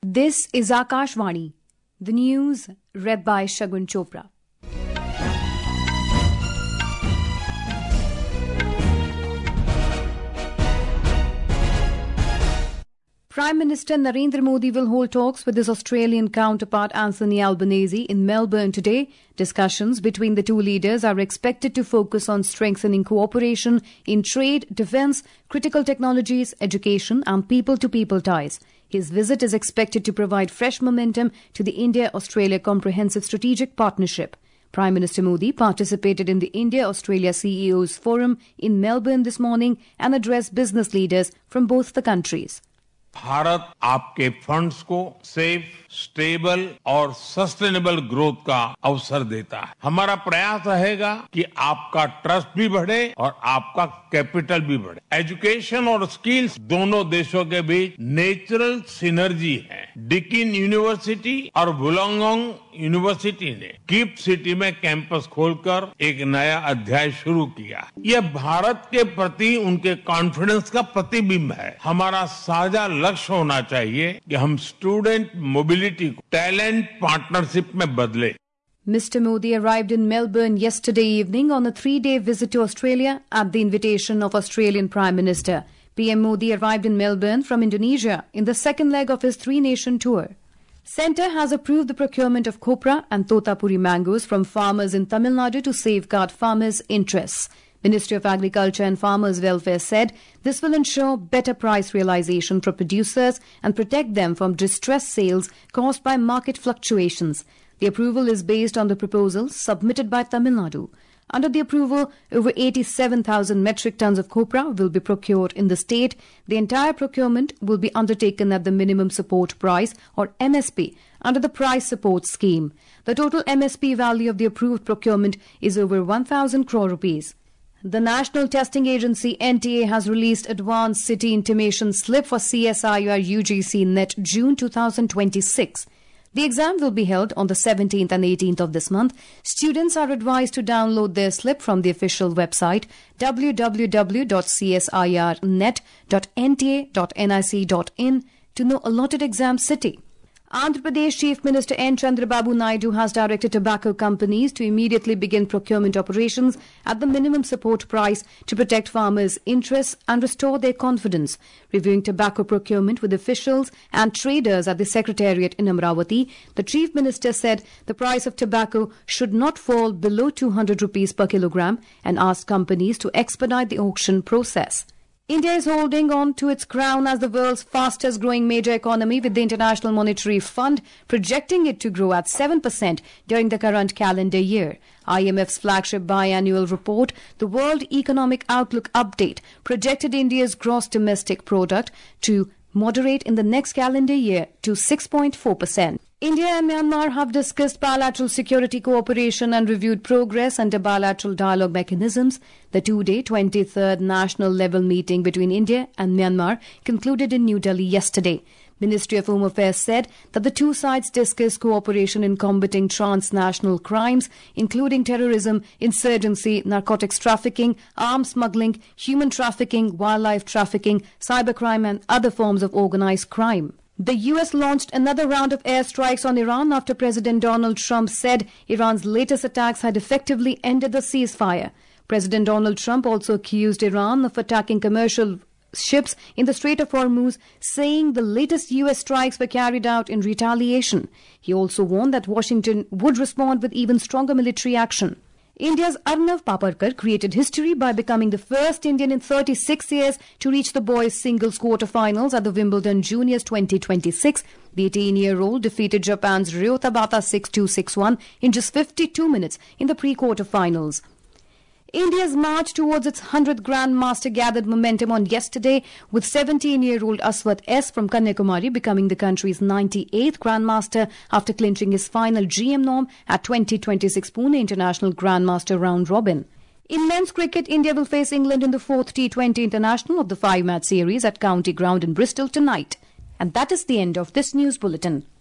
This is Akashvani. The news read by Shagun Chopra. Prime Minister Narendra Modi will hold talks with his Australian counterpart Anthony Albanese in Melbourne today. Discussions between the two leaders are expected to focus on strengthening cooperation in trade, defence, critical technologies, education and people-to-people ties. His visit is expected to provide fresh momentum to the India-Australia Comprehensive Strategic Partnership. Prime Minister Modi participated in the India-Australia CEOs Forum in Melbourne this morning and addressed business leaders from both the countries. Bharat आपके funds को safe, stable और sustainable growth का अवसर देता है। हमारा प्रयास रहेगा कि आपका ट्रस्ट भी बढ़े और आपका कैपिटल भी बढ़े। एजुकेशन और स्किल्स दोनों देशों के बीच नेचुरल सिनर्जी है। डिकिन यूनिवर्सिटी और वुलांगडोंग यूनिवर्सिटी ने गिफ्ट सिटी में कैंपस खोलकर एक नया अध्याय शुरू किया। यह भारत के प्रति उनके कॉन्फिडेंस का प्रतिबिंब है। हमारा साझा लक्ष्य होना चाहिए कि हम स्टूडेंट मोबिलिटी को टैलेंट पार्टनरशिप में बदले। Mr. Modi arrived in Melbourne yesterday evening on a 3-day visit to Australia at the invitation of Australian Prime Minister. PM Modi arrived in Melbourne from Indonesia in the second leg of his 3-nation tour. Centre has approved the procurement of copra and totapuri mangoes from farmers in Tamil Nadu to safeguard farmers' interests. Ministry of Agriculture and Farmers' Welfare said this will ensure better price realization for producers and protect them from distressed sales caused by market fluctuations. The approval is based on the proposals submitted by Tamil Nadu. Under the approval, over 87,000 metric tons of copra will be procured in the state. The entire procurement will be undertaken at the minimum support price or MSP under the price support scheme. The total MSP value of the approved procurement is over 1,000 crore rupees. The National Testing Agency NTA has released Advanced City Intimation Slip for CSIR UGC NET June 2026. The exam will be held on the 17th and 18th of this month. Students are advised to download their slip from the official website www.csirnet.nta.nic.in to know allotted exam city. Andhra Pradesh Chief Minister N. Chandrababu Naidu has directed tobacco companies to immediately begin procurement operations at the minimum support price to protect farmers' interests and restore their confidence. Reviewing tobacco procurement with officials and traders at the Secretariat in Amravati, the Chief Minister said the price of tobacco should not fall below 200 rupees per kilogram and asked companies to expedite the auction process. India is holding on to its crown as the world's fastest growing major economy, with the International Monetary Fund projecting it to grow at 7% during the current calendar year. IMF's flagship biannual report, the World Economic Outlook Update, projected India's gross domestic product to moderate in the next calendar year to 6.4%. India and Myanmar have discussed bilateral security cooperation and reviewed progress under bilateral dialogue mechanisms. The 2-day 23rd national level meeting between India and Myanmar concluded in New Delhi yesterday. Ministry of Home Affairs said that the two sides discussed cooperation in combating transnational crimes, including terrorism, insurgency, narcotics trafficking, arms smuggling, human trafficking, wildlife trafficking, cybercrime and other forms of organized crime. The US launched another round of airstrikes on Iran after President Donald Trump said Iran's latest attacks had effectively ended the ceasefire. President Donald Trump also accused Iran of attacking commercial ships in the Strait of Hormuz, saying the latest US strikes were carried out in retaliation. He also warned that Washington would respond with even stronger military action. India's Arnav Paparkar created history by becoming the first Indian in 36 years to reach the boys' singles quarterfinals at the Wimbledon Juniors 2026. The 18-year-old defeated Japan's Ryo Tabata 6-2, 6-1 in just 52 minutes in the pre-quarterfinals. India's march towards its 100th Grandmaster gathered momentum on yesterday, with 17-year-old Aswath S. from Kanyakumari becoming the country's 98th Grandmaster after clinching his final GM norm at 2026 Pune International Grandmaster Round Robin. In men's cricket, India will face England in the 4th T20 International of the 5-match series at County Ground in Bristol tonight. And that is the end of this news bulletin.